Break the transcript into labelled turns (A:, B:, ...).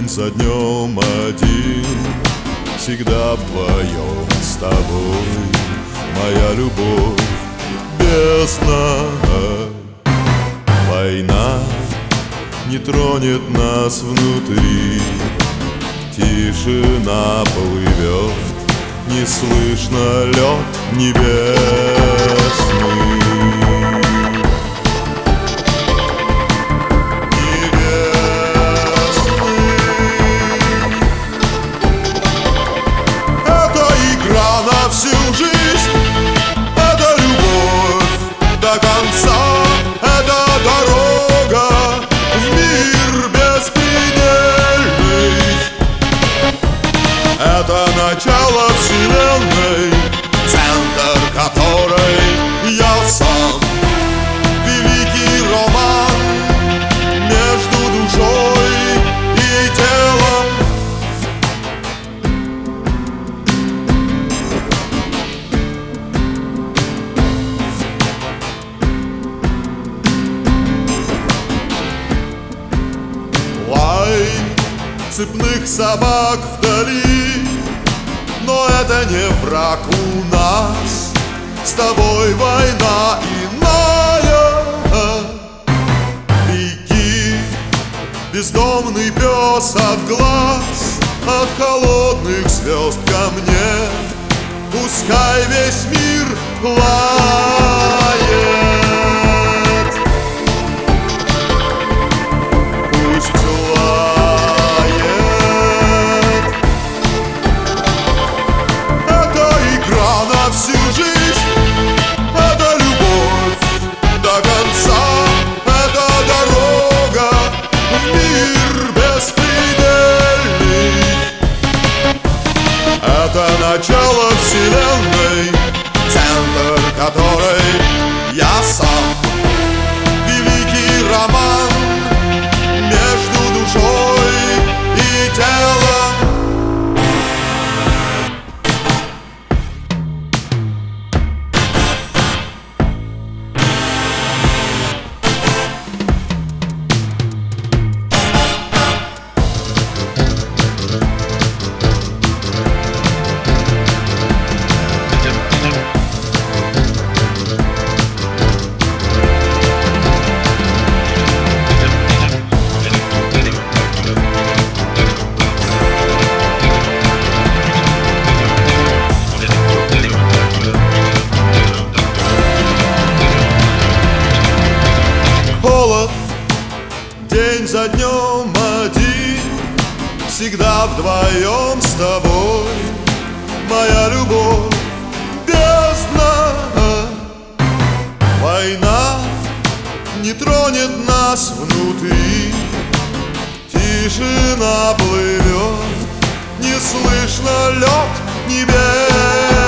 A: за днем один, всегда вдвоем с тобой, моя любовь бездна. Война не тронет нас внутри, тишина плывет, не слышно лед небесный. Всю жизнь это любовь до конца, это дорога в мир беспредельный, это начало вселенной, центр которой я сам. Великий роман между душой и телом. Цепных собак вдали, но это не враг у нас, с тобой война иная. Беги, бездомный пес от глаз, от холодных звезд ко мне, пускай весь мир лает. Всю жизнь это любовь до конца, это дорога в мир беспредельный, это начало вселенной, центр которой я сам. Великий роман между душой и телом. День за днем один, всегда вдвоем с тобой, моя любовь бездна. Война не тронет нас внутри, тишина плывет, не слышно лед небес.